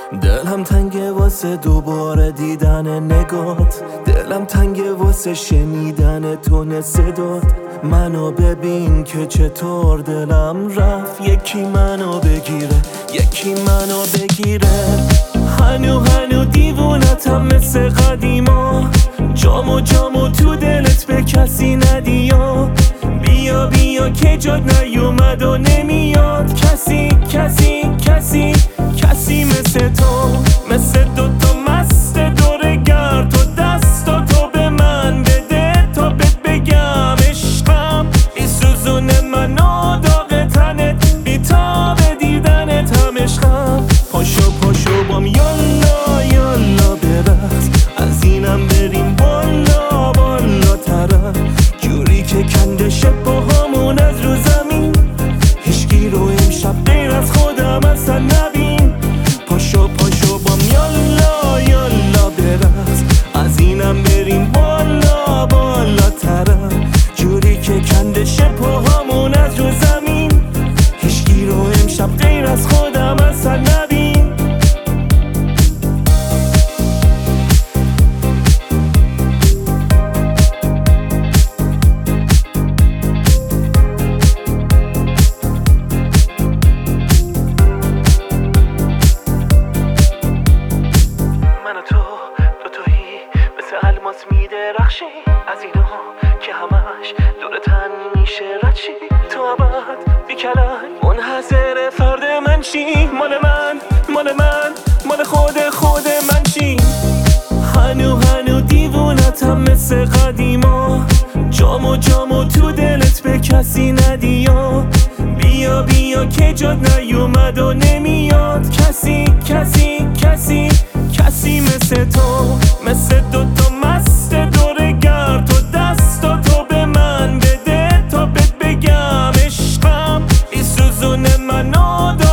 دلم تنگه واسه دوباره دیدن نگات، دلم تنگه واسه شنیدن تون صدات. منو ببین که چطور دلم رفت، یکی منو بگیره یکی منو بگیره. هنو دیوونتم مثل قدیما، جامو تو دلت به کسی ندیا. بیا که جاد نیومد و نمیاد کسی مثل تو، مثل دوتا مست دور گرد. تو دستاتو به من بده تا بهت بگم عشقم، این سوزونه منو داغ تنت، بیتاب دیدنت هم عشقم. پاشو بام یالا برقص، از اینم بریم بالا ترم، جوری که کندشه پاهامون از رو زمین. هیچکی رو امشب غیر از خودم اصلا نبین. پاشو بام یالا برقص، از اینم بریم بالا ترم، جوری که کندشه پاهامون از رو زمین. هیچکی رو امشب غیر از خودم اصلا نبین. الماس میدرخشی از اینا که همش دور تن میشه ردشی. تو ابد بیکلک منحصر فرد من چی، مال خود من چی. هنو دیوونتم مثل قدیما، جامو تو دلت به کسی ندیا. بیا که جاد نیومد و نمیاد کسی مثل تو، مثل دوتا مست دور گرد. تو دستاتو به من بده تا بهت بگم عشقم، این سوزونه منو